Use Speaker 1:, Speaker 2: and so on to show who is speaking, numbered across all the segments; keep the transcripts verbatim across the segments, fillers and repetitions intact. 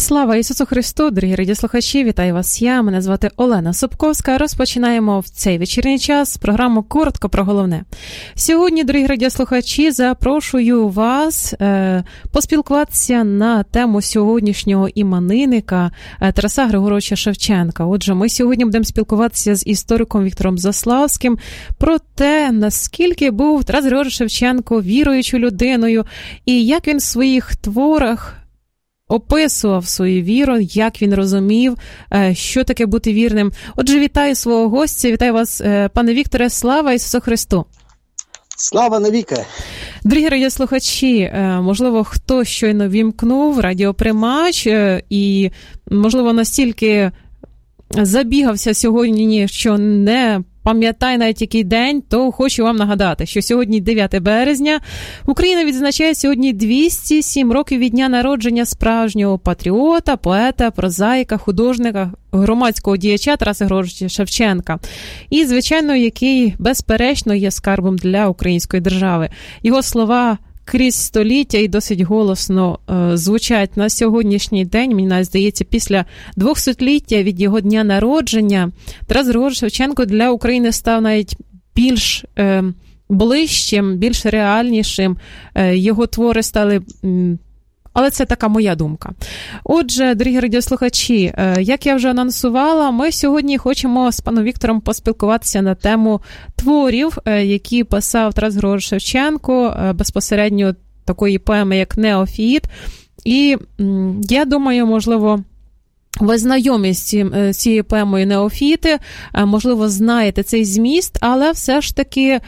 Speaker 1: Слава Ісусу Христу, дорогі радіослухачі, вітаю вас я, мене звати Олена Собковська. Розпочинаємо в цей вечірній час програму «Коротко про головне». Сьогодні, дорогі радіослухачі, запрошую вас е, поспілкуватися на тему сьогоднішнього іменинника е, Тараса Григоровича Шевченка. Отже, ми сьогодні будемо спілкуватися з істориком Віктором Заславським про те, наскільки був Тарас Григорович Шевченко віруючою людиною і як він в своїх творах описував свою віру, як він розумів, що таке бути вірним. Отже, вітаю свого гостя, вітаю вас, пане Вікторе, слава Ісусу Христу!
Speaker 2: Слава навіки!
Speaker 1: Дорогі радіослухачі, можливо, хто щойно вімкнув радіоприймач і, можливо, настільки забігався сьогодні, що не пам'ятає навіть який день, то хочу вам нагадати, що сьогодні дев'яте березня. Україна відзначає сьогодні двісті сім років від дня народження справжнього патріота, поета, прозаїка, художника, громадського діяча Тараса Григоровича Шевченка. І, звичайно, який, безперечно, є скарбом для української держави. Його слова крізь століття і досить голосно е, звучать на сьогоднішній день. Мені навіть здається, після двохсотліття від його дня народження Тарас Григорович Шевченко для України став навіть більш е, ближчим, більш реальнішим. Е, його твори стали... М, Але це така моя думка. Отже, дорогі радіослухачі, як я вже анонсувала, ми сьогодні хочемо з паном Віктором поспілкуватися на тему творів, які писав Тарас Григорович Шевченко, безпосередньо такої поеми, як «Неофіт». І я думаю, можливо, ви знайомі з цією поемою «Неофіти», можливо, знаєте цей зміст, але все ж таки...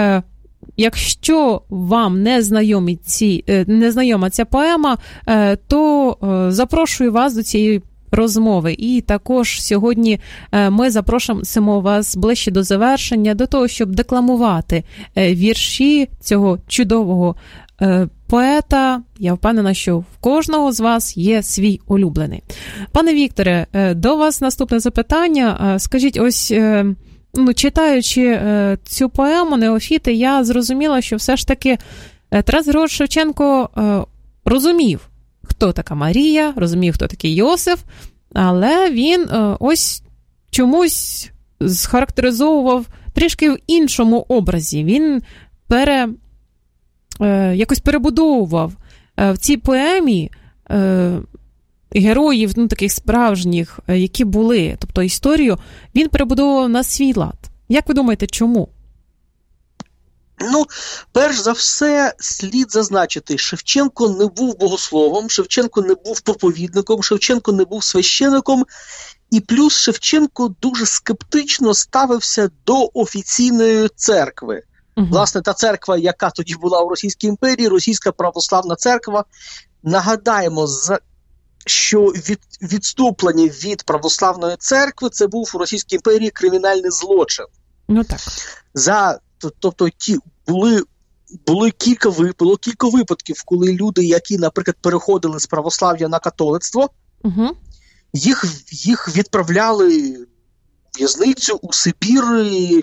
Speaker 1: Якщо вам не знайомі ці, не знайома ця поема, то запрошую вас до цієї розмови. І також сьогодні ми запрошуємо вас ближче до завершення, до того, щоб декламувати вірші цього чудового поета. Я впевнена, що в кожного з вас є свій улюблений. Пане Вікторе, до вас наступне запитання. Скажіть, ось... Ну, читаючи е, цю поему «Неофіти», я зрозуміла, що все ж таки е, Тарас Григорович Шевченко е, розумів, хто така Марія, розумів, хто такий Йосиф, але він е, ось чомусь схарактеризовував трішки в іншому образі. Він пере, е, якось перебудовував е, в цій поемі е, героїв, ну, таких справжніх, які були, тобто історію, він перебудовував на свій лад. Як ви думаєте, чому?
Speaker 2: Ну, перш за все, слід зазначити, Шевченко не був богословом, Шевченко не був проповідником, Шевченко не був священиком, і плюс Шевченко дуже скептично ставився до офіційної церкви. Угу. Власне, та церква, яка тоді була у Російській імперії, Російська православна церква, нагадаємо, за що від, відступлення від православної церкви це був у Російській імперії кримінальний злочин.
Speaker 1: Ну так.
Speaker 2: За, тобто ті були, були кілька, було кілька випадків, коли люди, які, наприклад, переходили з православ'я на католицтво, угу. їх, їх відправляли в в'язницю, у Сибір. І,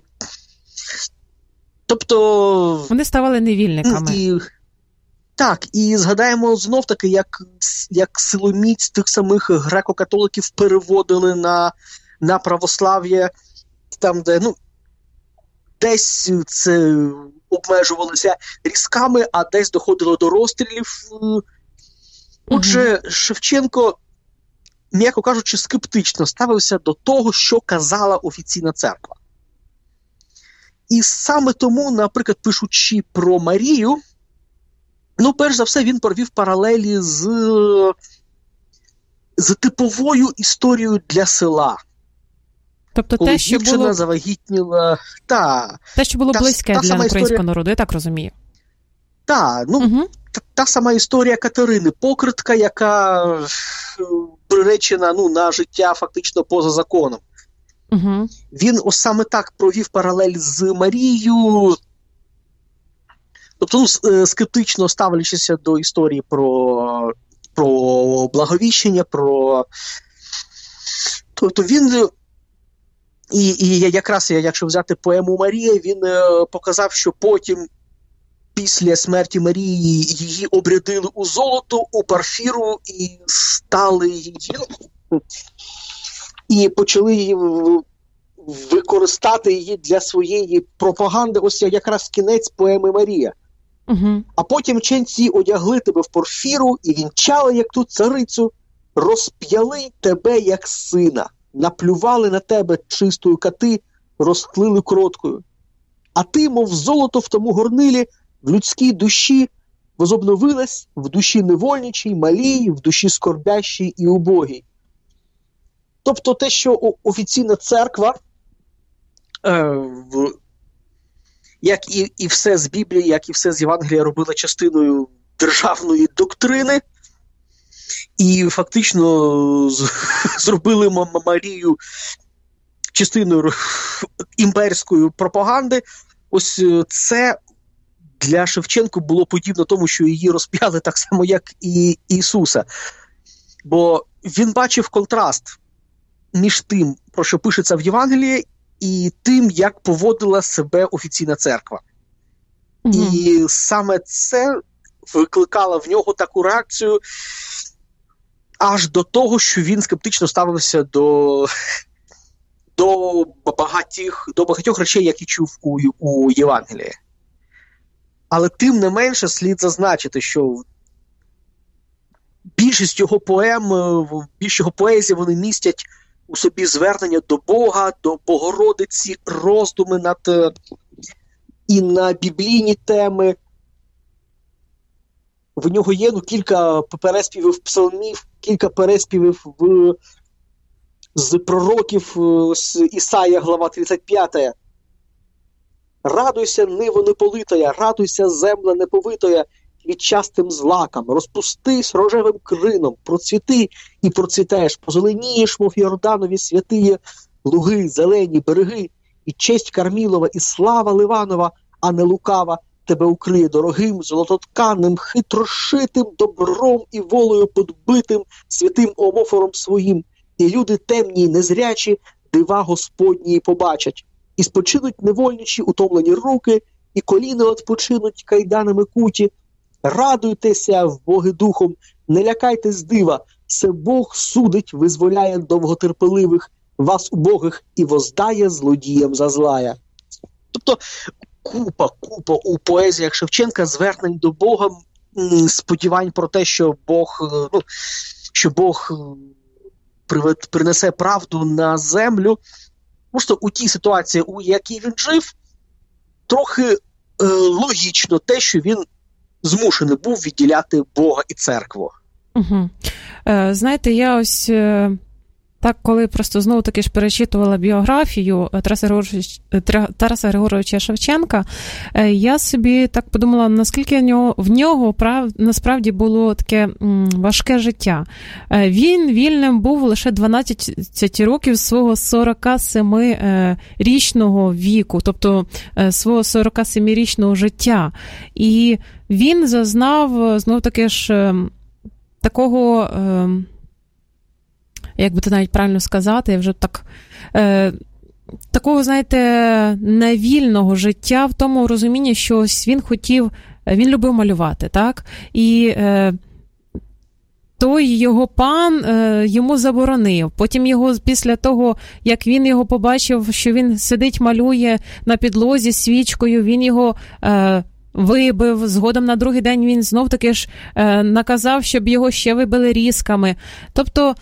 Speaker 2: тобто...
Speaker 1: Вони ставали невільниками.
Speaker 2: І, Так, і згадаємо знов-таки, як, як силоміць тих самих греко-католиків переводили на, на православ'я, там, де, ну, десь це обмежувалося різками, а десь доходило до розстрілів. Отже, угу. Шевченко, м'яко кажучи, скептично ставився до того, що казала офіційна церква. І саме тому, наприклад, пишучи про Марію, ну, перш за все, він провів паралелі з, з типовою історією для села.
Speaker 1: Тобто
Speaker 2: коли
Speaker 1: те, що
Speaker 2: дівчина
Speaker 1: було...
Speaker 2: завагітніла... Та,
Speaker 1: те, що було
Speaker 2: та,
Speaker 1: близьке
Speaker 2: та
Speaker 1: для українського історія... народу, я так розумію.
Speaker 2: Так, ну, угу. та, та сама історія Катерини Покритка, яка приречена, ну, на життя фактично поза законом.
Speaker 1: Угу.
Speaker 2: Він ось саме так провів паралель з Марією, тобто, ну, скептично ставлячися до історії про, про благовіщення, про... Тобто він... І, і якраз, якщо взяти поему «Марія», він показав, що потім після смерті Марії її обрядили у золото, у парфіру і стали її, і почали її використати її для своєї пропаганди. Ось якраз кінець поеми «Марія».
Speaker 1: Угу.
Speaker 2: А потім ченці одягли тебе в порфіру і вінчали, як ту царицю, розп'яли тебе, як сина, наплювали на тебе чистою кати, розтлили кроткою. А ти, мов золото в тому горнилі, в людській душі возобновилась, в душі невольничій, малій, в душі скорбящій і убогій. Тобто те, що офіційна церква, е, в, як і, і все з Біблії, як і все з Євангелія, робила частиною державної доктрини, і фактично з, зробили Марію частиною імперської пропаганди. Ось це для Шевченка було подібно тому, що її розп'яли так само, як і Ісуса. Бо він бачив контраст між тим, про що пишеться в Євангелії, і тим, як поводила себе офіційна церква. Mm-hmm. І саме це викликало в нього таку реакцію аж до того, що він скептично ставився до, до, багатьох, до багатьох речей, які чув у, у Євангелії. Але тим не менше слід зазначити, що більшість його поем, більшість його поезії, вони містять у собі звернення до Бога, до Богородиці, роздуми над і на біблійні теми. В нього є ну, кілька переспівів псалмів, кілька переспівів в, з пророків, з Ісая, глава тридцять п'ята. «Радуйся, ниво неполитая, радуйся, земля неповитая, квітчастим злакам, розпустись рожевим крином, процвіти і процвітаєш, позеленієш, мов Йорданові святиє, луги, зелені береги, і честь Кармілова, і слава Ливанова, а не лукава, тебе укриє дорогим, золототканим, хитрошитим, добром і волею подбитим, святим омофором своїм, і люди темні й незрячі дива Господні побачать. І спочинуть невольничі утомлені руки, і коліна odpoczynуть кайданами куті. Радуйтеся в Боги духом, не лякайтесь дива, це Бог судить, визволяє довготерпеливих, вас убогих, і воздає злодіям за злая». Тобто купа, купа у поезіях Шевченка звернень до Бога, сподівань про те, що Бог, ну, що Бог принесе правду на землю. Просто у тій ситуації, у якій він жив, трохи е, логічно те, що він змушений був відділяти Бога і церкву.
Speaker 1: Угу. Е, знаєте, я ось е, так, коли просто знову-таки ж перечитувала біографію Тараса Григоровича, Тараса Григоровича Шевченка, е, я собі так подумала, наскільки в нього, в нього прав, насправді було таке м, важке життя. Е, він вільним був лише дванадцять років свого сорокасемирічного віку, тобто е, свого сорокасемирічного життя. І він зазнав, знов-таки ж, е, такого... Е, як би це навіть правильно сказати, я вже так, е, такого, знаєте, невільного життя в тому розумінні, що ось він хотів, він любив малювати, так? І е, той його пан е, йому заборонив. Потім його, після того, як він його побачив, що він сидить, малює на підлозі свічкою, він його... Е, вибив, згодом на другий день він знов-таки ж е, наказав, щоб його ще вибили різками. Тобто,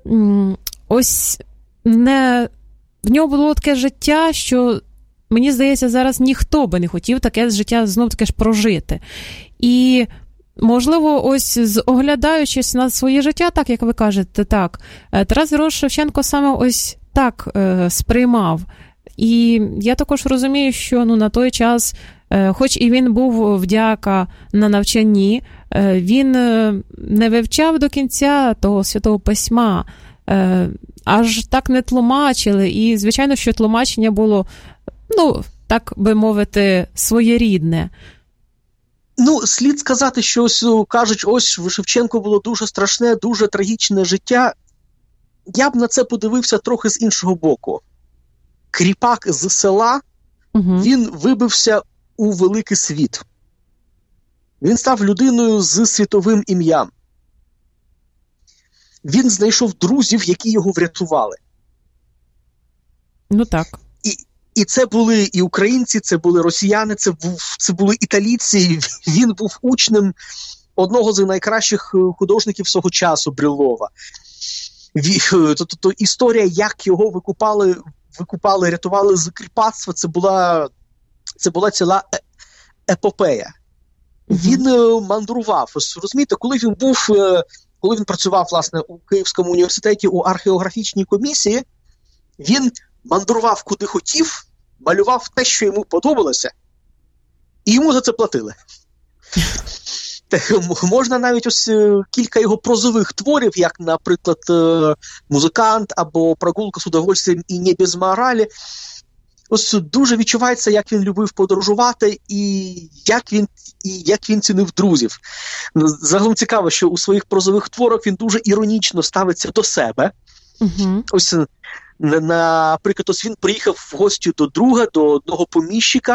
Speaker 1: ось не... в нього було таке життя, що, мені здається, зараз ніхто би не хотів таке життя знов-таки ж прожити. І, можливо, ось оглядаючись на своє життя, так, як ви кажете, так, Тарас Григорович Шевченко саме ось так е, сприймав. І я також розумію, що ну, на той час, е, хоч і він був вдяка на навчанні, е, він не вивчав до кінця того Святого Письма, е, аж так не тлумачили. І, звичайно, що тлумачення було, ну, так би мовити, своєрідне.
Speaker 2: Ну, слід сказати, що ось, кажуть, ось в Шевченко було дуже страшне, дуже трагічне життя. Я б на це подивився трохи з іншого боку. Кріпак з села, угу. Він вибився у великий світ. Він став людиною з світовим ім'ям. Він знайшов друзів, які його врятували.
Speaker 1: Ну так.
Speaker 2: І, і це були і українці, це були росіяни, це, був, це були італійці. Він був учнем одного з найкращих художників свого часу, Брюлова. Тобто історія, як його викупали, викупали, рятували з кріпацтва, це була, це була ціла епопея. Mm-hmm. Він мандрував. Розумієте, коли він був, коли він працював, власне, у Київському університеті у археографічній комісії, він мандрував куди хотів, малював те, що йому подобалося, і йому за це платили. Можна навіть ось кілька його прозових творів, як, наприклад, «Музикант» або «Прогулка з удовольствием і не без моралі». Ось дуже відчувається, як він любив подорожувати і як він, і як він цінив друзів. Загалом цікаво, що у своїх прозових творах він дуже іронічно ставиться до себе.
Speaker 1: Угу.
Speaker 2: Ось, наприклад, ось він приїхав в гості до друга, до одного поміщика,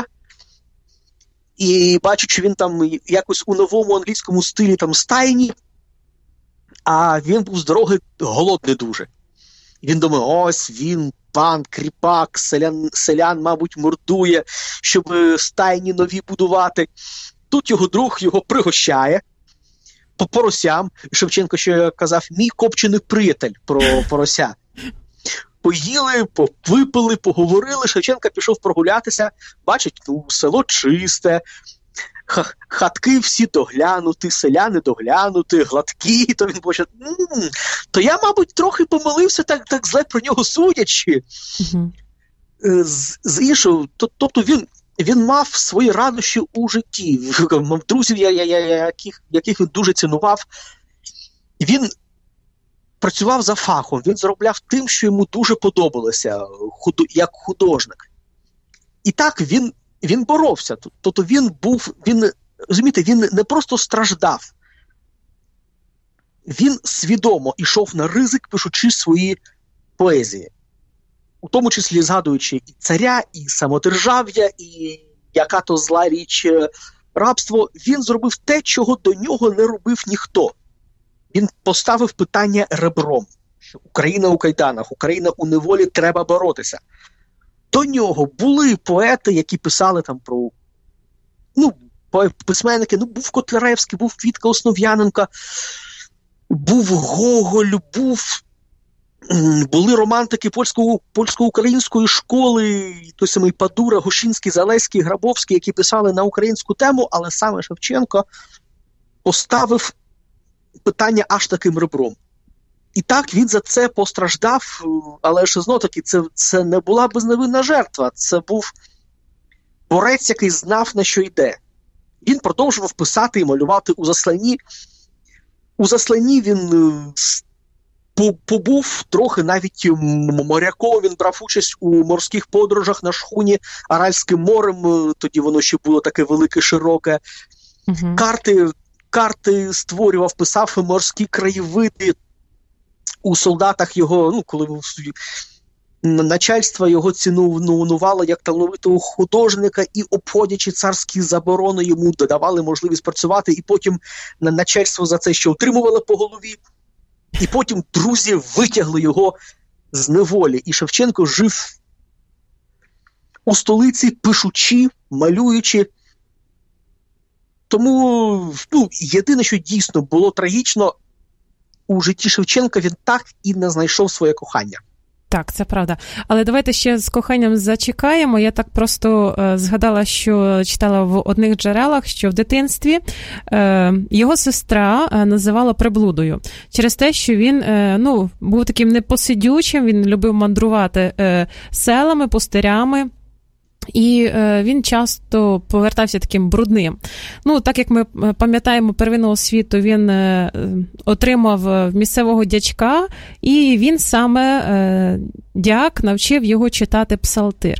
Speaker 2: і бачу, що він там якось у новому англійському стилі там стайні, а він був з дороги голодний дуже. І він думає, ось він, пан, кріпак, селян, селян, мабуть, мордує, щоб стайні нові будувати. Тут його друг його пригощає по поросям. Шевченко ще казав, мій копчений приятель про порося. Поїли, випили, поговорили, Шевченко пішов прогулятися, бачить, ну, село чисте, хатки всі доглянуті, селяни доглянуті, гладкі, то він почав, м-м, то я, мабуть, трохи помилився, так, так зле про нього судячи.
Speaker 1: Угу.
Speaker 2: З, з іншого, то, тобто він, він мав свої радощі у житті, мав друзів, я, я, я, яких, яких він дуже цінував. Він працював за фахом, він заробляв тим, що йому дуже подобалося, худо, як художник. І так він, він боровся. Тобто він був, він, розумієте, він не просто страждав. Він свідомо йшов на ризик, пишучи свої поезії. У тому числі згадуючи і царя, і самодержав'я, і яка то зла річ рабство. Він зробив те, чого до нього не робив ніхто. Він поставив питання ребром, що Україна у кайданах, Україна у неволі, треба боротися. До нього були поети, які писали там про, ну, письменники, ну, був Котляревський, був Вітка Основ'яненко, був Гоголь, був, були романтики польсько- польсько-української школи, той самий Падура, Гошинський, Залеський, Грабовський, які писали на українську тему, але саме Шевченко поставив питання аж таким ребром. І так він за це постраждав, але ж знов-таки це, це не була безневинна жертва, це був борець, який знав, на що йде. Він продовжував писати і малювати у Засланні. У Засланні він побув трохи навіть моряком, він брав участь у морських подорожах на шхуні Аральським морем, тоді воно ще було таке велике, широке. Угу. Карти Карти створював, писав морські краєвиди у солдатах його, ну, коли начальство його цінувало як талановитого художника і, обходячи царські заборони, йому додавали можливість працювати, і потім начальство за це ще отримувало по голові, і потім друзі витягли його з неволі. І Шевченко жив у столиці, пишучи, малюючи. Тому, ну, єдине, що дійсно було трагічно, у житті Шевченка він так і не знайшов своє кохання.
Speaker 1: Так, це правда. Але давайте ще з коханням зачекаємо. Я так просто е, згадала, що читала в одних джерелах, що в дитинстві е, його сестра е, називала приблудою. Через те, що він е, ну, був таким непосидючим, він любив мандрувати е, селами, пустирями. І е, він часто повертався таким брудним. Ну, так як ми пам'ятаємо, первинну освіту він е, отримав місцевого дячка, і він саме, е, дяк, навчив його читати псалтир.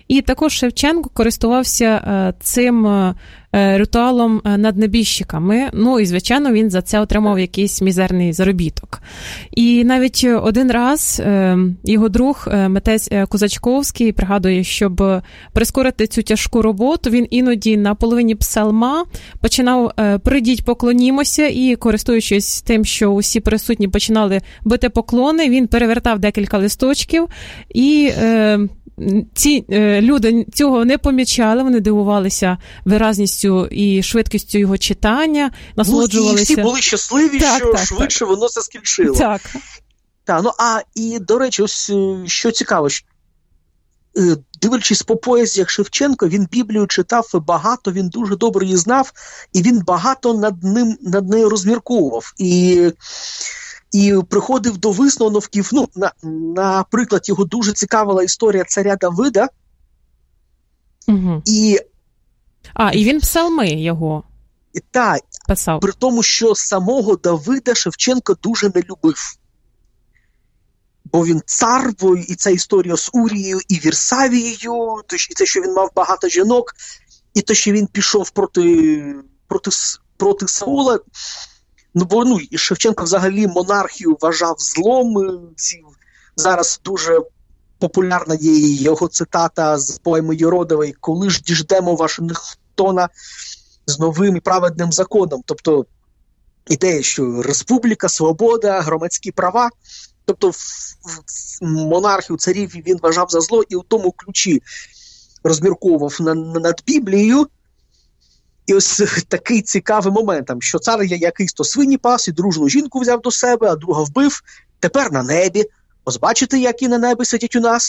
Speaker 1: І також Шевченко користувався цим ритуалом над небіжчиками. Ну і, звичайно, він за це отримав якийсь мізерний заробіток. І навіть один раз його друг, митець Козачковський, пригадує, щоб прискорити цю тяжку роботу, він іноді на половині псалма починав «Прийдіть, поклонімося», і, користуючись тим, що усі присутні починали бити поклони, він перевертав декілька листочків, і ці е, люди цього не помічали, вони дивувалися виразністю і швидкістю його читання, насолоджувалися.
Speaker 2: Ну, і всі були щасливі, так, що так, швидше так. воно все скінчило.
Speaker 1: Так.
Speaker 2: Так, ну, а, і, до речі, ось, що цікаво, що, дивлячись по поезіях Шевченка, він Біблію читав багато, він дуже добре її знав, і він багато над ним, над нею розмірковував. І... І приходив до висновків, ну, на, наприклад, його дуже цікавила історія царя Давида.
Speaker 1: Угу.
Speaker 2: І,
Speaker 1: а, і він псалми його
Speaker 2: та,
Speaker 1: писав.
Speaker 2: При тому, що самого Давида Шевченко дуже не любив. Бо він цар, бо і ця історія з Урією і Вірсавією, і те, що він мав багато жінок, і те, що він пішов проти, проти, проти Саула. Ну, бо ну, і Шевченко взагалі монархію вважав злом. Ці, зараз дуже популярна є його цитата з поеми Йородової «Коли ж діждемо Вашингтона з новим і праведним законом». Тобто ідея, що республіка, свобода, громадські права. Тобто в, в монархію царів він вважав за зло і у тому ключі розмірковував на, на, над Біблією. І ось такий цікавий момент, що цар якийсь то свині пас і дружну жінку взяв до себе, а друга вбив, тепер на небі. Ось бачите, які на небі сидять у нас?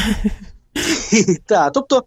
Speaker 2: Так, тобто,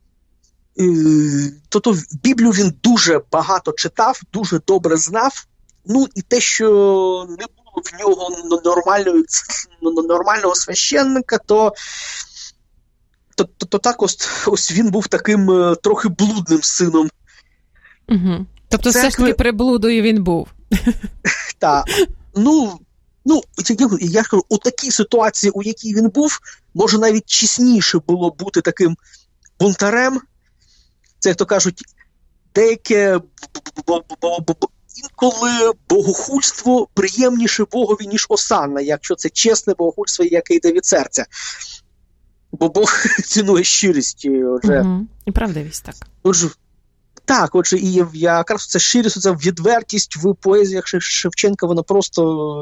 Speaker 2: тобто Біблію він дуже багато читав, дуже добре знав, ну і те, що не було в нього нормального, нормального священника, то то, то, то так ось, ось він був таким трохи блудним сином.
Speaker 1: Угу. Тобто Церкви... все ж таки приблудою він був.
Speaker 2: Так. Ну, ну, я ж кажу, у такій ситуації, у якій він був, може навіть чесніше було бути таким бунтарем. Це, як то кажуть, деяке інколи богохульство приємніше Богові, ніж осанна, якщо це чесне богохульство, яке йде від серця. Бо Бог цінує щирість. Отже.
Speaker 1: Угу. І правдивість, так.
Speaker 2: Отже, так, отже, і якраз це щирість, ця відвертість в поезіях Шевченка, вона просто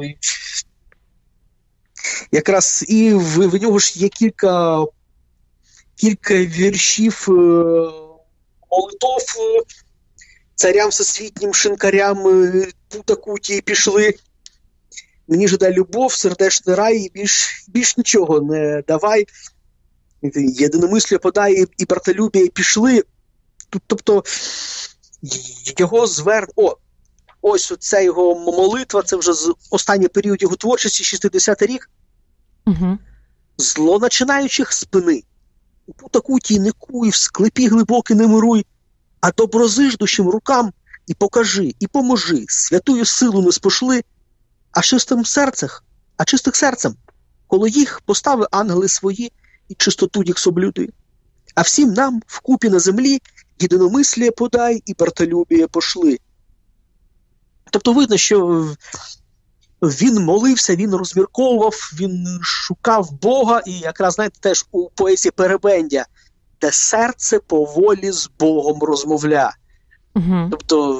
Speaker 2: якраз і в, в нього ж є кілька, кілька віршів молитов царям всесвітнім, шинкарям, пута куті пішли. Мені ж дай любов, сердечний рай, і більш, більш нічого не давай. Єдиномисля подай, і братолюбія пішли. Тобто його звер... О, ось ця його молитва, це вже з останній період його творчості, шістдесятий рік.
Speaker 1: Угу.
Speaker 2: Зло начинаючих спини. У пута куті не куй, в склепі глибокі не мируй, а доброзиждущим рукам і покажи, і поможи, святую силу не спошли, а чистим серцях, а чистих серцем, коло їх постави ангели свої і чистоту їх соблюди. А всім нам вкупі на землі єдиномислія подай і братолюбія пошли. Тобто видно, що він молився, він розмірковував, він шукав Бога, і якраз, знаєте, теж у поезії Перебендя, де серце поволі з Богом розмовля.
Speaker 1: Угу.
Speaker 2: Тобто,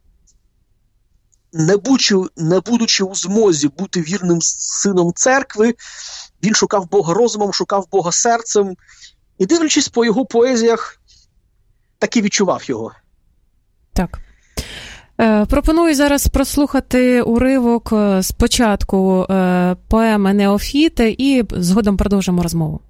Speaker 2: не будучи, не будучи у змозі бути вірним сином церкви, він шукав Бога розумом, шукав Бога серцем, і дивлячись по його поезіях, так і відчував його.
Speaker 1: Так. Е, пропоную зараз прослухати уривок з початку е, поеми «Неофіти» і згодом продовжимо розмову.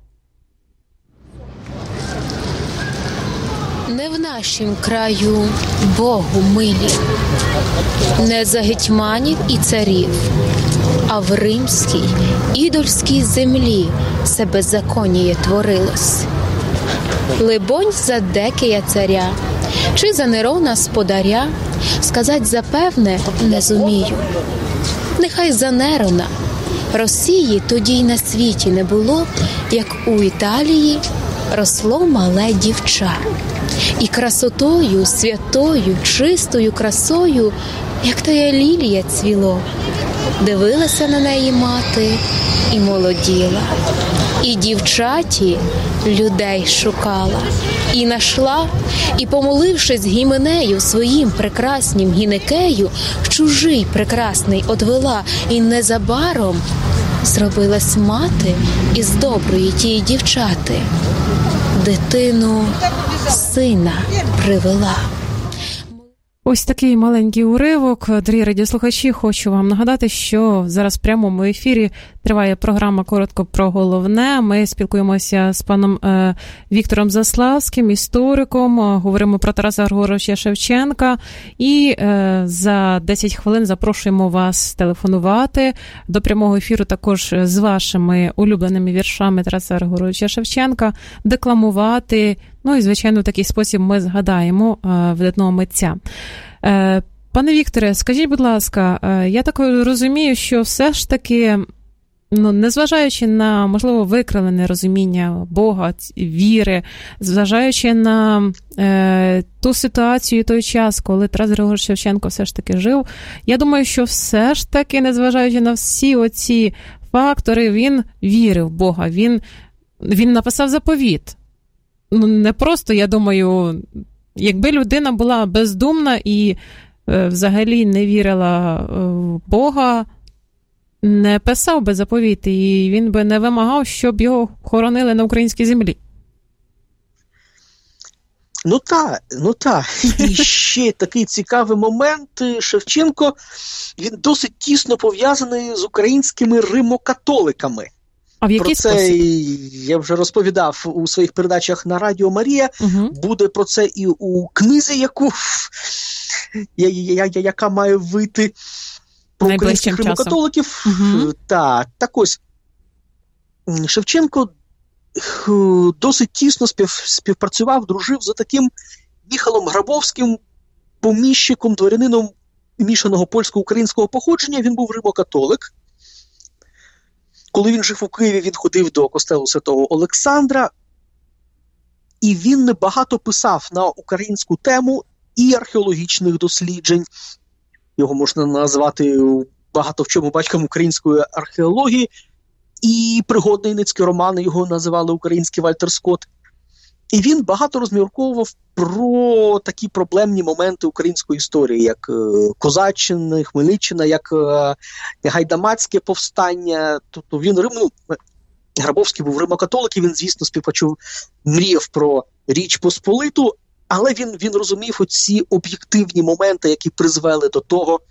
Speaker 3: Не в нашім краю Богу милі, не за гетьманів і царів, а в римській, ідольській землі все беззаконіє творилось. Либонь, за Декія царя, чи за Нерона сподаря, сказать запевне не зумію. Нехай за Нерона, Росії тоді й на світі не було, як у Італії росло мале дівча. І красотою, святою, чистою красою, як тая лілія цвіло. Дивилася на неї мати і молоділа. І дівчаті людей шукала. І нашла, і, помолившись гіменею своїм прекраснім гінекею, чужий прекрасний одвела, і незабаром зробилась мати із доброї тієї дівчати. Дитину сина привела.
Speaker 1: Ось такий маленький уривок. Дорогі радіослухачі, хочу вам нагадати, що зараз в прямому ефірі триває програма «Коротко про головне». Ми спілкуємося з паном е, Віктором Заславським, істориком, говоримо про Тараса Григоровича Шевченка. І е, за десять хвилин запрошуємо вас телефонувати до прямого ефіру також з вашими улюбленими віршами Тараса Григоровича Шевченка, декламувати. Ну і, звичайно, в такий спосіб ми згадаємо е, видатного митця. Е, пане Вікторе, скажіть, будь ласка, е, я так розумію, що все ж таки, ну, незважаючи на, можливо, викривлене розуміння Бога, віри, зважаючи на е, ту ситуацію і той час, коли Тарас Григорович Шевченко все ж таки жив, я думаю, що все ж таки, незважаючи на всі оці фактори, він вірив в Бога, він, він написав заповіт. Ну, не просто, я думаю, якби людина була бездумна і е, взагалі не вірила в Бога, не писав би заповіт, і він би не вимагав, щоб його хоронили на українській землі.
Speaker 2: Ну так, ну так. І ще такий цікавий момент. Шевченко, він досить тісно пов'язаний з українськими римокатоликами.
Speaker 1: А в який
Speaker 2: про це
Speaker 1: спосіб?
Speaker 2: Я вже розповідав у своїх передачах на Радіо Марія. Угу. Буде про це і у книзі, яку, я, я, я, яка має вийти про українських римокатоликів. Угу. Так, так ось, Шевченко досить тісно спів, співпрацював, дружив за таким Міхалом Грабовським, поміщиком, дворянином мішаного польсько-українського походження. Він був римокатолик. Коли він жив у Києві, він ходив до костелу Святого Олександра, і він багато писав на українську тему і археологічних досліджень. Його можна назвати багато в чому батьком української археології, і пригодницькі романи його називали український Вальтер Скотт. І він багато розмірковував про такі проблемні моменти української історії, як Козаччина, Хмельниччина, як Гайдамацьке повстання. Тобто він, ну, Грабовський був римокатолик, і він, звісно, співпочув, мріяв про Річ Посполиту, але він, він розумів оці об'єктивні моменти, які призвели до того,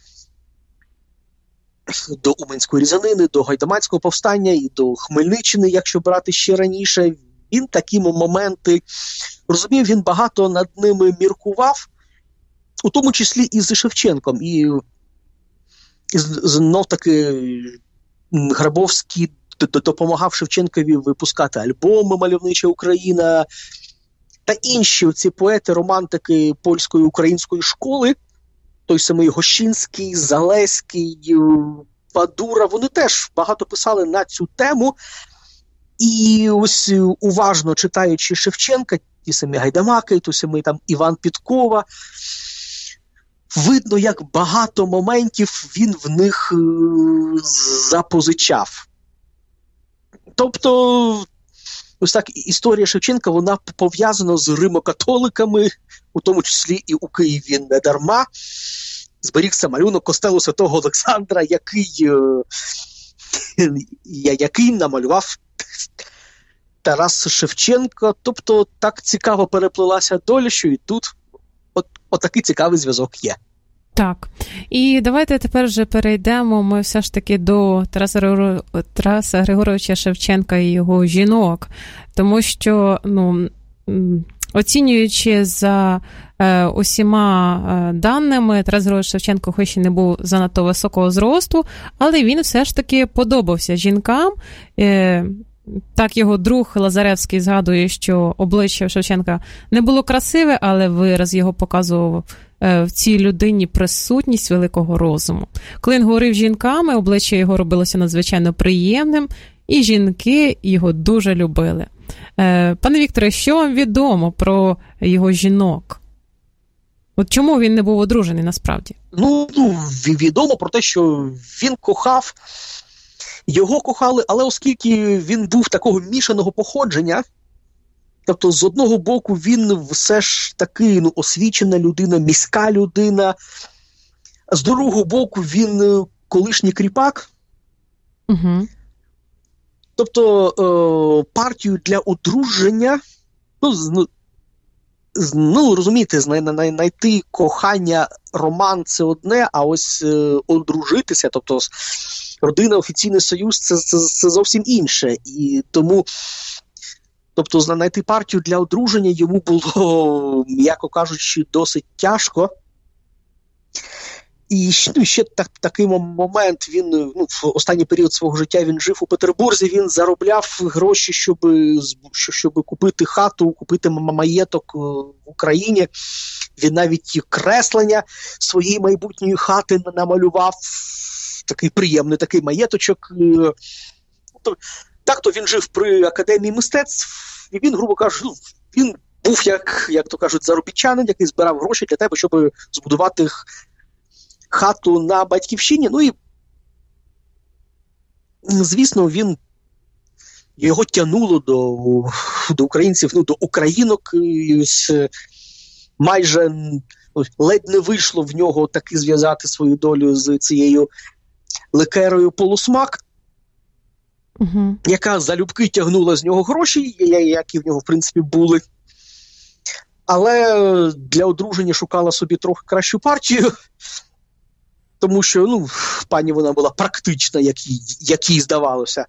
Speaker 2: до Уманської різанини, до Гайдамацького повстання і до Хмельниччини, якщо брати ще раніше. Він такі моменти розумів, він багато над ними міркував, у тому числі і з Шевченком. І, і знов-таки Грабовський допомагав Шевченкові випускати альбоми «Мальовнича Україна» та інші ці поети, романтики польської української школи, той самий Гощинський, Залеський, Падура, вони теж багато писали на цю тему. І ось уважно читаючи Шевченка, ті самі Гайдамаки, той самий там Іван Підкова, видно, як багато моментів він в них е- запозичав. Тобто, ось так, історія Шевченка, вона пов'язана з римокатоликами, у тому числі і у Києві не дарма. Зберігся малюнок костелу Святого Олександра, який, е- який намалював Тарас Шевченко. Тобто так цікаво переплилася доля, що і тут от, от такий цікавий зв'язок є.
Speaker 1: Так. І давайте тепер вже перейдемо ми все ж таки до Тараса, Григор... Тараса Григоровича Шевченка і його жінок. Тому що, ну, оцінюючи за е, усіма е, даними, Тарас Григорович Шевченко хоч і не був занадто високого зросту, але він все ж таки подобався жінкам. Е, Так його друг Лазаревський згадує, що обличчя Шевченка не було красиве, але вираз його показував в цій людині присутність великого розуму. Коли він говорив з жінками, обличчя його робилося надзвичайно приємним, і жінки його дуже любили. Пане Вікторе, що вам відомо про його жінок? От чому він не був одружений насправді?
Speaker 2: Ну, відомо про те, що він кохав, його кохали, але оскільки він був такого мішаного походження, тобто з одного боку він все ж таки ну, освічена людина, міська людина, а з другого боку він колишній кріпак.
Speaker 1: Угу.
Speaker 2: Тобто е, партію для одруження, ну, ну розумієте, знайти кохання, роман – це одне, а ось е, одружитися, тобто родина, офіційний союз – це, це, це зовсім інше. І тому, тобто, знайти партію для одруження йому було, м'яко кажучи, досить тяжко. І ну, ще так, такий момент, він ну, в останній період свого життя він жив у Петербурзі, він заробляв гроші, щоб, щоб купити хату, купити маєток в Україні. Він навіть креслення своєї майбутньої хати намалював, такий приємний такий маєточок. Так-то він жив при Академії мистецтв, і він, грубо кажучи, він був, як, як то кажуть, заробітчанин, який збирав гроші для тебе, щоб збудувати хату на батьківщині. Ну і, звісно, він, його тянуло до, до українців, ну, до українок. І ось, майже ось, ледь не вийшло в нього таки зв'язати свою долю з цією Ликерою Полусмак,
Speaker 1: угу.
Speaker 2: яка залюбки тягнула з нього гроші, які в нього, в принципі, були. Але для одруження шукала собі трохи кращу партію, тому що, ну, пані вона була практична, як їй, як їй здавалося.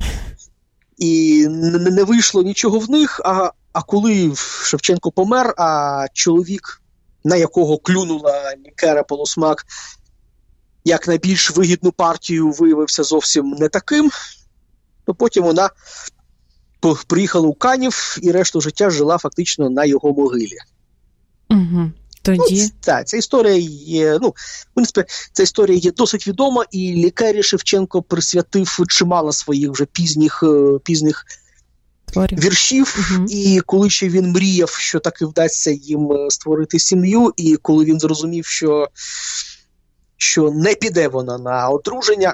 Speaker 2: І не, не вийшло нічого в них, а, а коли Шевченко помер, а чоловік, на якого клюнула Лікера Полусмак, як найбільш вигідну партію виявився зовсім не таким, то потім вона приїхала у Канів і решту життя жила фактично на його могилі.
Speaker 1: Угу. Тоді?
Speaker 2: Ну, так, ця історія є, ну, в принципі, ця історія є досить відома, і Лікері Шевченко присвятив чимало своїх вже пізніх, пізніх
Speaker 1: Творів.
Speaker 2: віршів,
Speaker 1: угу.
Speaker 2: І коли ще він мріяв, що таки вдасться їм створити сім'ю, і коли він зрозумів, що, що не піде вона на одруження,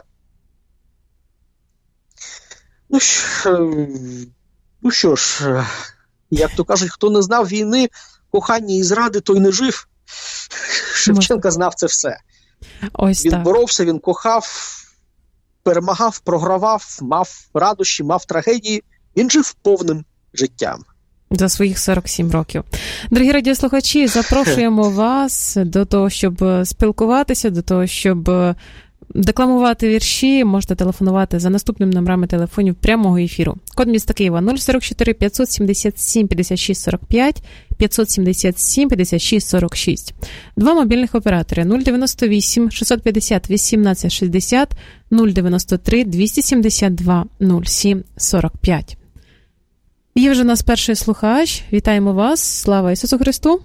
Speaker 2: ну, ну що ж, як то кажуть, хто не знав війни, кохання і зради, той не жив. Шевченка знав це все.
Speaker 1: Ось
Speaker 2: він
Speaker 1: так.
Speaker 2: боровся, він кохав, перемагав, програвав, мав радощі, мав трагедії. Він жив повним життям.
Speaker 1: За своїх сорок сім років. Дорогі радіослухачі, запрошуємо вас до того, щоб спілкуватися, до того, щоб декламувати вірші. Можете телефонувати за наступними номерами телефонів прямого ефіру. Код міста Києва нуль сорок чотири п'ятсот сімдесят сім п'ятдесят шість сорок п'ять, п'ятсот сімдесят сім п'ятдесят шість сорок шість. Два мобільних оператори нуль дев'яносто вісім шістсот п'ятдесят вісімнадцять шістдесят, нуль дев'яносто три двісті сімдесят два нуль сім сорок п'ять. Є вже у нас перший слухач. Вітаємо вас. Слава Ісусу Христу.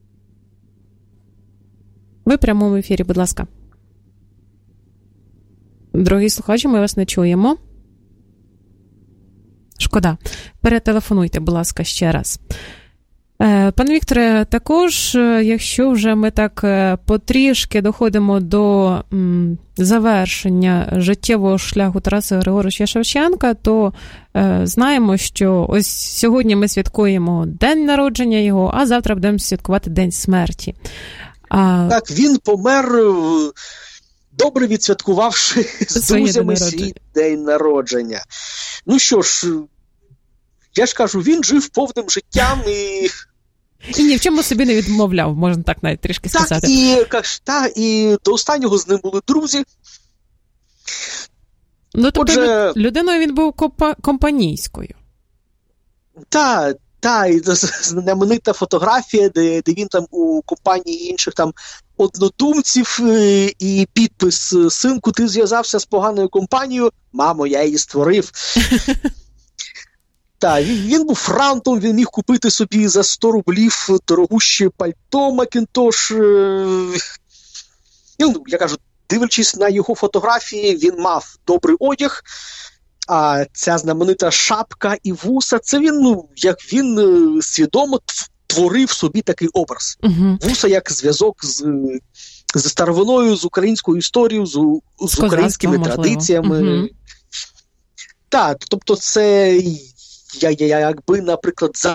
Speaker 1: Ви в прямому ефірі, будь ласка. Дорогі слухачі, ми вас не чуємо. Шкода. Перетелефонуйте, будь ласка, ще раз. Пане Вікторе, також, якщо вже ми так потрішки доходимо до м, завершення життєвого шляху Тараса Григоровича Шевченка, то е, знаємо, що ось сьогодні ми святкуємо день народження його, а завтра будемо святкувати день смерті. А...
Speaker 2: Так, він помер, добре відсвяткувавши з друзями свій день народження. Ну що ж, я ж кажу, він жив повним життям і...
Speaker 1: І ні в чому собі не відмовляв, можна так навіть трішки
Speaker 2: так,
Speaker 1: сказати.
Speaker 2: І, так, і до останнього з ним були друзі.
Speaker 1: Ну, тобто
Speaker 2: Отже,
Speaker 1: людиною він був компа- компанійською.
Speaker 2: Так, та, і знаменита фотографія, де, де він там у компанії інших там однодумців, і підпис «Синку, ти зв'язався з поганою компанією, мамо, я її створив». Так, він, він був франтом, він міг купити собі за сто рублів дорогуще пальто Макінтош. Ну, я кажу, дивлячись на його фотографії, він мав добрий одяг, А ця знаменита шапка і вуса, це він, ну, як він е, свідомо творив собі такий образ.
Speaker 1: Угу.
Speaker 2: Вуса як зв'язок з, з старовиною, з українською історією, з, з, з українськими традиціями. Угу. Так, тобто це, я, я, якби, наприклад, за...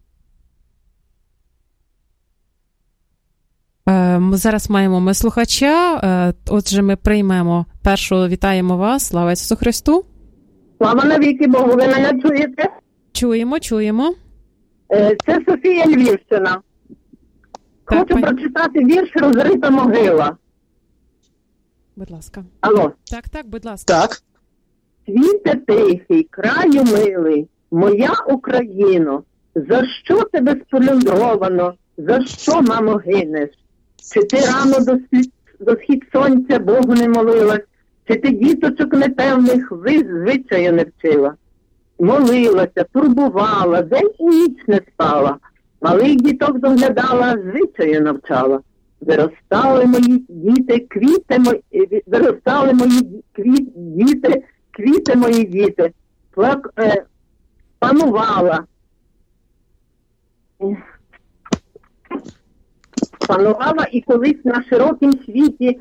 Speaker 1: Ми зараз маємо ми слухача, отже, ми приймемо першого, вітаємо вас, слава Ісусу Христу.
Speaker 4: Слава навіки Богу, ви мене чуєте?
Speaker 1: Чуємо, чуємо.
Speaker 4: Це Софія, Львівщина.
Speaker 1: Так,
Speaker 4: Хочу
Speaker 1: пані...
Speaker 4: прочитати вірш «Розрита могила».
Speaker 1: Будь ласка.
Speaker 4: Алло.
Speaker 1: Так, так, будь ласка.
Speaker 2: Так.
Speaker 4: Світе тихий, краю милий, моя Україно, за що тебе сполюндровано, за що, мамо, гинеш? Чи ти рано до, світ, до схід сонця Богу не молилась, чи ти діточок непевних ви звичаю не вчила? Молилася, турбувала, день і ніч не спала, малих діток доглядала, звичаю навчала. Виростали мої діти, квіти мої, виростали мої квіт, діти, квіти мої діти, плак, е, панувала. Панувала і колись на широкім світі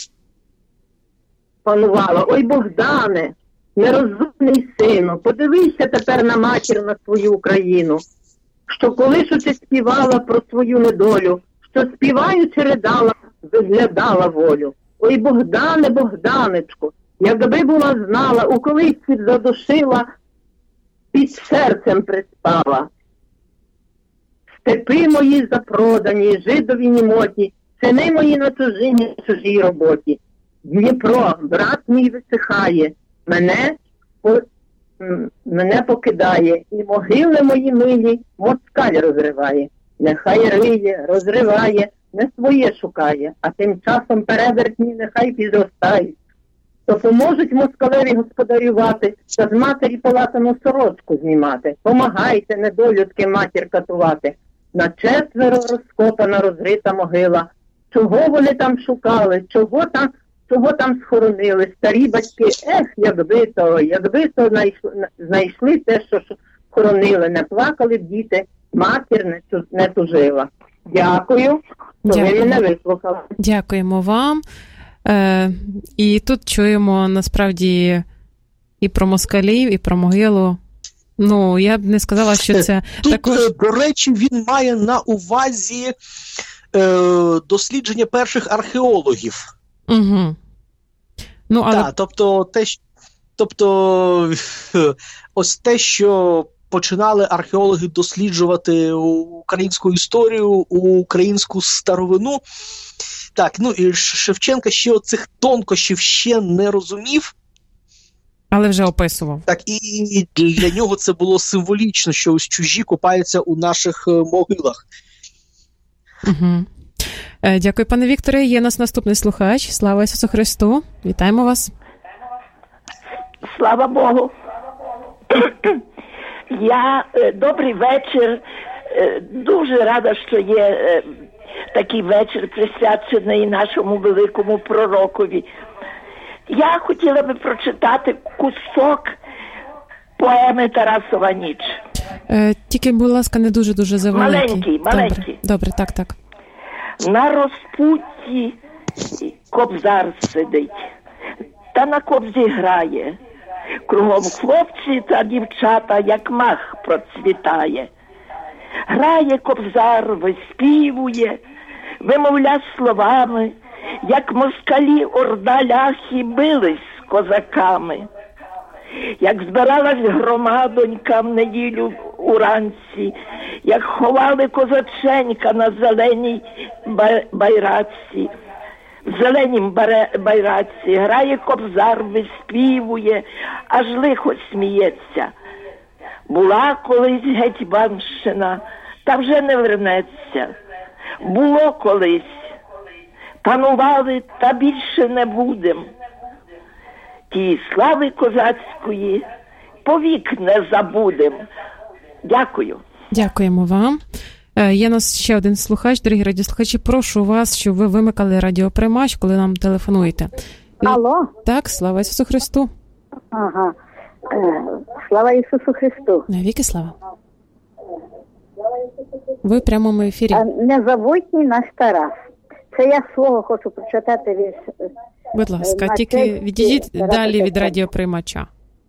Speaker 4: панувала. Ой, Богдане, нерозумний сину, подивися тепер на матір, на свою Україну, що колишучи співала про свою недолю, що співаючи ридала, виглядала волю. Ой, Богдане, Богданечко, якби була знала, у колисці задушила, під серцем приспала. Степи мої запродані, жидові німоті, сини мої на чужині, чужій роботі. Дніпро, брат мій висихає, мене, по, мене покидає, і могили мої милі москаль розриває. Нехай риє, розриває, не своє шукає, а тим часом перевертні нехай підростають. То поможуть москалеві господарювати, та з матері полатану сорочку знімати. Помагайте, недолюдки матір катувати. На четверо розкопана, розрита могила. Чого вони там шукали, чого там, чого там схоронили? Старі батьки, ех, якби то, якби то знайшли, знайшли те, що хоронили. Не плакали б діти, матір не, не тужила. Дякую, що ви мене вислухали.
Speaker 1: Дякуємо вам. Е, і тут чуємо, насправді, і про москалів, і про могилу. Ну, я б не сказала, що це
Speaker 2: тут,
Speaker 1: також...
Speaker 2: до речі, він має на увазі е, дослідження перших археологів.
Speaker 1: Угу. Ну, але...
Speaker 2: Так, тобто, те, тобто, ось те, що починали археологи досліджувати українську історію, українську старовину. Так, ну і Шевченка ще оцих тонкощів ще не розумів.
Speaker 1: Але вже описував.
Speaker 2: Так, і для нього це було символічно, що ось чужі копаються у наших могилах.
Speaker 1: Угу. Дякую, пане Вікторе. Є у нас наступний слухач. Слава Ісусу Христу. Вітаємо вас.
Speaker 5: Слава Богу. Я, добрий вечір. Дуже рада, що є такий вечір, присвячений нашому великому пророкові. Я хотіла би прочитати кусок поеми Тарасова «Ніч».
Speaker 1: Е, тільки, будь ласка, не дуже-дуже завеликий.
Speaker 5: Маленький, маленький.
Speaker 1: Добре, добре, так, так.
Speaker 5: На розпутті кобзар сидить, та на кобзі грає. Кругом хлопці та дівчата, як мах процвітає. Грає кобзар, виспівує, вимовля словами, як москалі орда ляхи бились з козаками. Як збиралась громадонька в неділю уранці, як ховали козаченька на зеленій байраці, в зеленім байраці, грає кобзар, виспівує, аж лихо сміється. Була колись Гетьманщина, та вже не вернеться. Було колись, панували, та більше не будем. Тієї слави козацької повік не забудем. Дякую.
Speaker 1: Дякуємо вам. Є у нас ще один слухач, дорогі радіослухачі. Прошу вас, щоб ви вимикали радіоприймач, коли нам телефонуєте.
Speaker 6: Алло?
Speaker 1: Так, слава Ісусу Христу.
Speaker 6: Ага. Слава Ісусу Христу.
Speaker 1: Навіки слава. Ви в прямому ефірі.
Speaker 6: Незабутній наш Тарас. Це я свого хочу прочитати вірш.
Speaker 1: Будь ласка, тільки відійдіть далі від радіоприймача.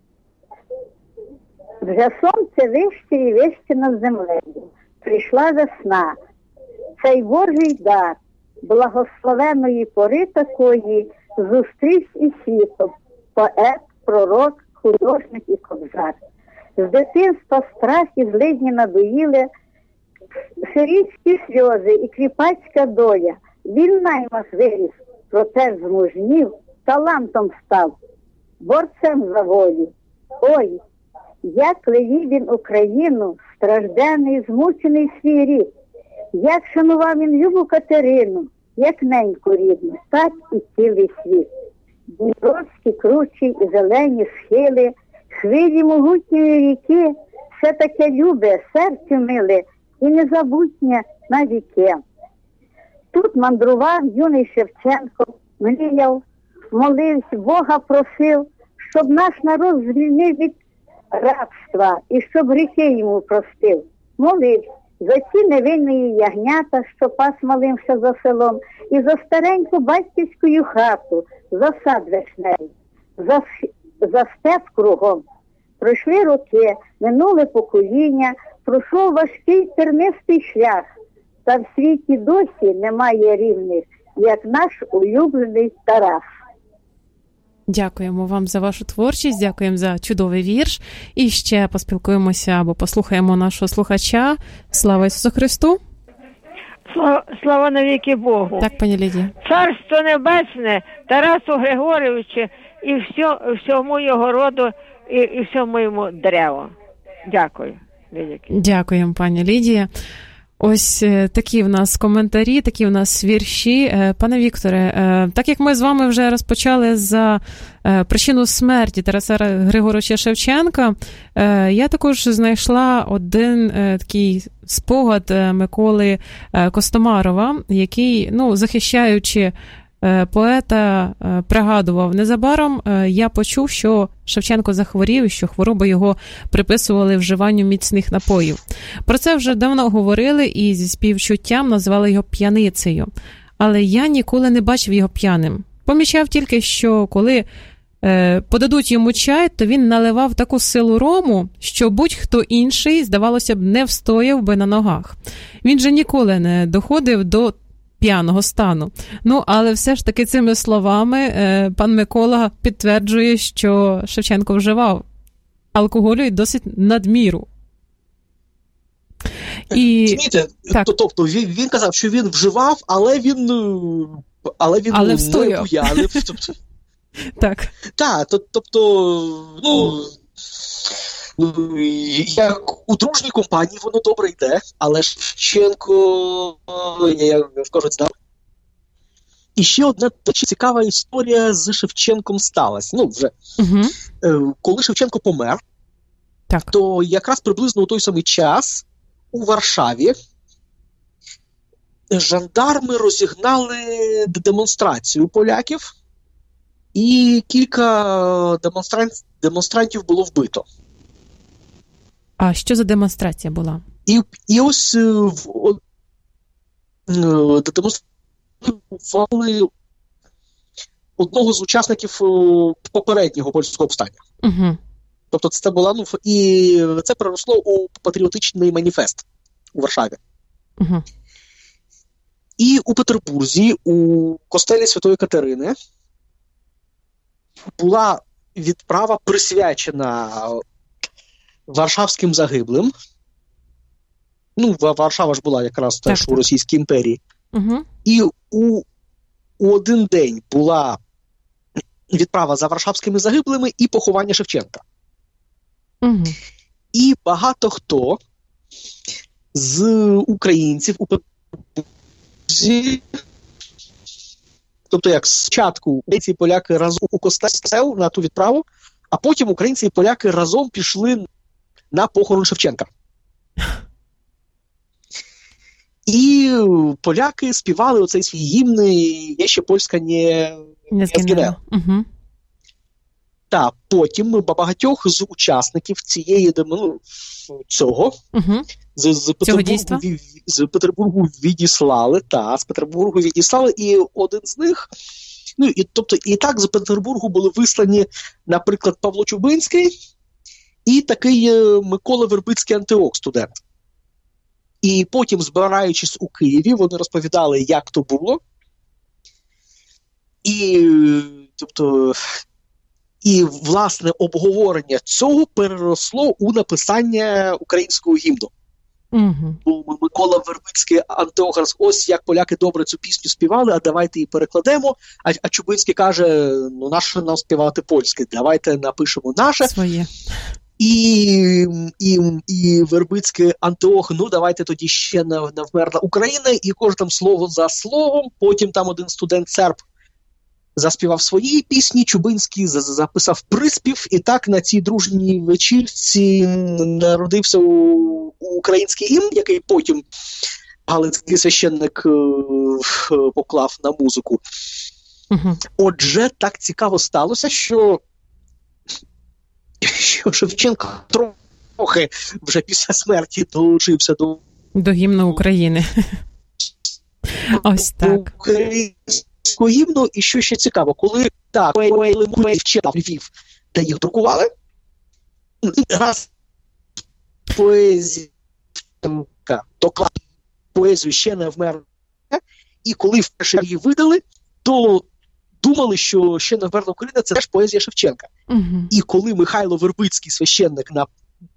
Speaker 6: Вже сонце вище і вище над землею. Прийшла весна. Цей Божий дар благословеної пори такої зустріч із світом. Поет, пророк, художник і кобзар. З дитинства страх і злидні надоїли, сирійські сльози і кріпацька доля. Він наймас виріс, проте змужнів, талантом став, борцем за волю. Ой, як лелів він Україну, страждений, змучений свій рід. Як шанував він любу Катерину, як неньку рідну, так і цілий світ. Дніпровські кручі і зелені схили, хвилі могутньої ріки, все таке любе, серцю миле і незабутнє на віки. Тут мандрував юний Шевченко, мріяв, молився, Бога просив, щоб наш народ звільнив від рабства і щоб гріхи йому простив. Молився за ті невинні ягнята, що пас молився за селом, і за стареньку батьківську хату, за сад вишневий, за, за степ кругом. Пройшли роки, минули покоління, пройшов важкий тернистий шлях, та в світі досі немає рівних, як наш улюблений Тарас.
Speaker 1: Дякуємо вам за вашу творчість, дякуємо за чудовий вірш. І ще поспілкуємося або послухаємо нашого слухача. Слава Ісусу Христу!
Speaker 7: Слава, слава навіки Богу!
Speaker 1: Так, пані Лідія.
Speaker 7: Царство Небесне, Тарасу Григоровичу і все, всьому його роду, і, і всьому йому древу. Дякую.
Speaker 1: Дякуємо, пані Лідія. Ось такі в нас коментарі, такі в нас вірші. Пане Вікторе, так як ми з вами вже розпочали за причину смерті Тараса Григоровича Шевченка, я також знайшла один такий спогад Миколи Костомарова, який, ну, захищаючи поета, пригадував: незабаром я почув, що Шевченко захворів і що хворобу його приписували вживанню міцних напоїв. Про це вже давно говорили і зі співчуттям назвали його п'яницею. Але я ніколи не бачив його п'яним. Помічав тільки, що коли е, подадуть йому чай, то він наливав таку силу рому, що будь-хто інший, здавалося б, не встояв би на ногах. Він же ніколи не доходив до п'яного стану. Ну, але все ж таки цими словами е, пан Микола підтверджує, що Шевченко вживав алкоголю і досить надміру. І...
Speaker 2: Розумієте, тобто він, він казав, що він вживав, але він, але він
Speaker 1: але
Speaker 2: не буянив.
Speaker 1: Так.
Speaker 2: Так, тобто, ну, як у дружній компанії воно добре йде, але Шевченко, я скажу, знав. І ще одна цікава історія з Шевченком сталася. Ну, вже, угу. Коли Шевченко помер,
Speaker 1: так.
Speaker 2: то якраз приблизно у той самий час у Варшаві жандарми розігнали демонстрацію поляків, і кілька демонстрант... демонстрантів було вбито.
Speaker 1: А що за демонстрація була?
Speaker 2: І, і ось в, демонстрували одного з учасників попереднього польського повстання.
Speaker 1: Угу.
Speaker 2: Тобто це була, ну, і це переросло у патріотичний маніфест у Варшаві.
Speaker 1: Угу.
Speaker 2: І у Петербурзі, у костелі Святої Катерини, була відправа присвячена варшавським загиблим. Ну, Варшава ж була якраз теж у Російській імперії.
Speaker 1: Угу.
Speaker 2: І у, у один день була відправа за варшавськими загиблими і поховання Шевченка.
Speaker 1: Угу.
Speaker 2: І багато хто з українців у Петербурзі, тобто як спочатку українці і поляки разом у костел на ту відправу, а потім українці і поляки разом пішли на похорон Шевченка. І поляки співали оцей свій гімн «Я ще Польська не, не згинаю».
Speaker 1: Угу.
Speaker 2: та потім багатьох з учасників цієї ну, цього,
Speaker 1: угу.
Speaker 2: з, з, Петербургу, від, з Петербургу відіслали, та, з Петербургу відіслали, і один з них, ну, і, тобто, і так з Петербургу були вислані, наприклад, Павло Чубинський і такий Микола Вербицький Антиох, студент. І потім, збираючись у Києві, вони розповідали, як то було. І, тобто, і, власне, обговорення цього переросло у написання українського гімну.
Speaker 1: Угу.
Speaker 2: Бо Микола Вербицький Антиох, ось як поляки добре цю пісню співали, а давайте її перекладемо. А, а Чубинський каже, ну, нащо нам співати польське, давайте напишемо наше.
Speaker 1: Своє.
Speaker 2: І, і, і Вербицький Антиох, ну давайте тоді ще не, не вмерла Україна, і кожен там слово за словом, потім там один студент-серб заспівав свої пісні, Чубинський записав приспів, і так на цій дружній вечірці народився у, у український гімн, який потім галицький священник е, поклав на музику.
Speaker 1: Угу.
Speaker 2: Отже, так цікаво сталося, що що Шевченко трохи вже після смерті долучився до...
Speaker 1: До гімну України. Ось так.
Speaker 2: Українського гімну, і що ще цікаво, коли так, коли вчитав Львів, де їх друкували, раз поезія доклад поезію ще не вмерла, і коли вперше її видали, то думали, що ще не вмерла Україна – це теж поезія Шевченка.
Speaker 1: Угу.
Speaker 2: І коли Михайло Вербицький, священник на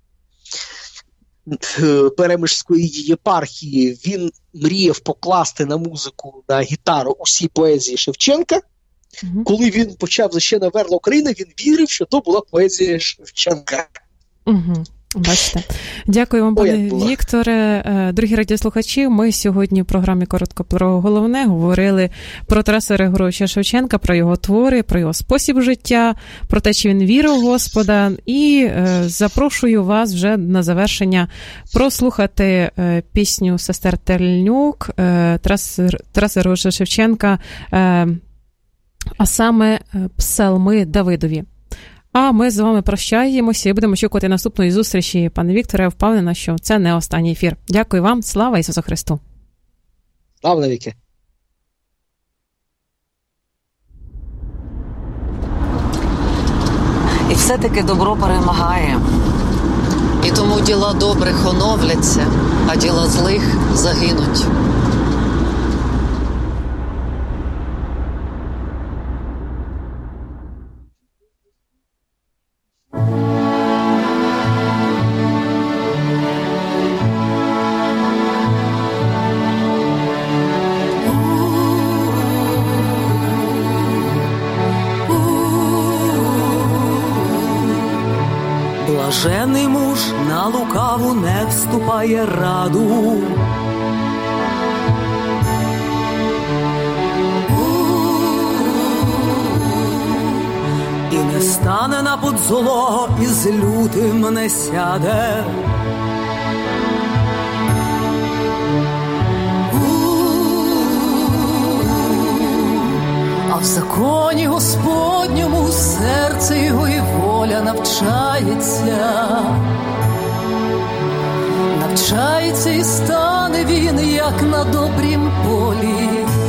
Speaker 2: Перемишльської єпархії, він мріяв покласти на музику, на гітару усі поезії Шевченка, угу. коли він почав за «Ще не вмерла Україна», він вірив, що то була поезія Шевченка.
Speaker 1: Угу. Бачите. Дякую вам, пане Вікторе. Дорогі радіослухачі, ми сьогодні в програмі «Коротко про головне» говорили про Тараса Григоровича Шевченка, про його твори, про його спосіб життя, про те, чи він вірив у Господа. І е, запрошую вас вже на завершення прослухати е, пісню сестер Тельнюк е, Тараса Григоровича Шевченка, е, а саме «Псалми Давидові». А ми з вами прощаємося і будемо очікувати наступної зустрічі. Пане Вікторе, я впевнена, що це не останній ефір. Дякую вам. Слава Ісусу Христу.
Speaker 2: Слава навіки.
Speaker 8: І все-таки добро перемагає. І тому діла добрих оновляться, а діла злих загинуть.
Speaker 9: Блажений муж на лукаву не вступає раду. І не стане на путь злого, і з лютим не сяде. А в законі Господньому серце його і воля навчається. Навчається і стане він, як на добрім полі.